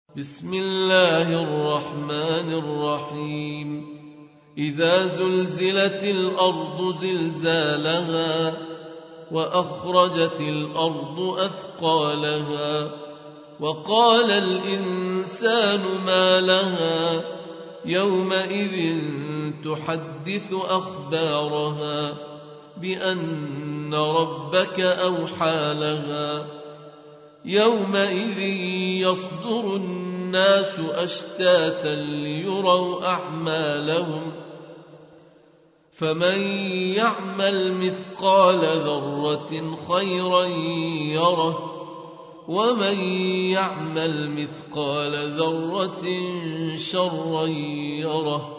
بسم الله الرحمن الرحيم إذا زلزلت الأرض زلزالها وأخرجت الأرض أثقالها وقال الإنسان ما لها يومئذ تحدث أخبارها بأن ربك أوحى لها يومئذ يصدر الناس أشتاتا ليروا أعمالهم فمن يعمل مثقال ذرة خيرا يره ومن يعمل مثقال ذرة شرا يره